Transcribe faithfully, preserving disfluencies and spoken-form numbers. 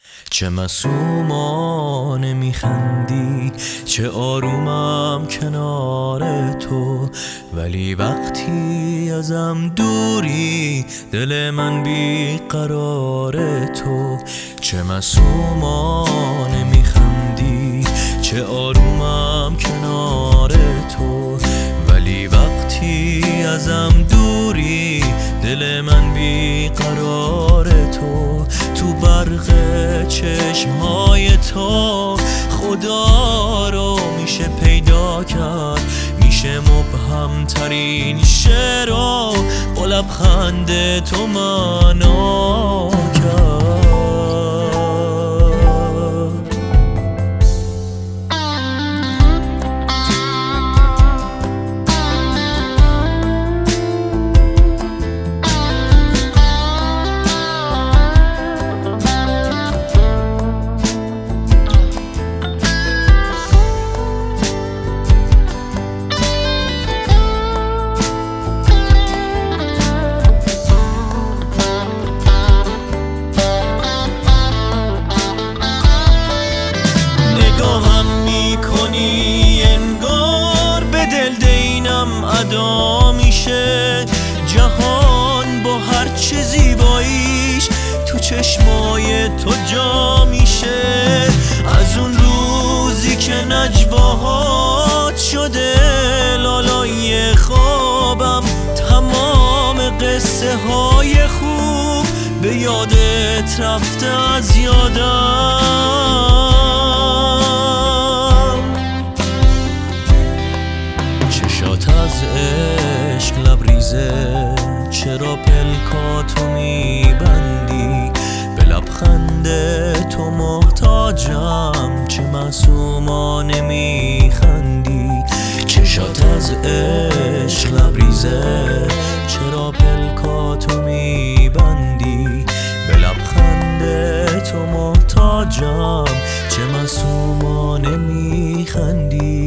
چه معصومانه میخندی، چه آرومم کنار تو، ولی وقتی ازم دوری دل من بی قرار تو. چه معصومانه میخندی، چه آرومم کنار تو، ولی وقتی ازم دوری دل من بی قرار تو. تو برق چشمهای تو خدا رو میشه پیدا کرد، میشه مبهم ترین شعر رو با لبخند تو معنا کرد. انگار به دل دینم ادا میشه، جهان با هر چه زیباییش تو چشمای تو جا میشه. از اون روزی که نجواهات شده لالای خوابم، تمام قصه های خوب به یادت رفته از یادم. از عشق لبریزه، چرا پلکاتو میبندی؟ به لبخند تو محتاجم، چه معصومانه میخندی؟ چشات از عشق لبریزه، چرا پلکاتو میبندی؟ به لبخند تو محتاجم، چه معصومانه میخندی؟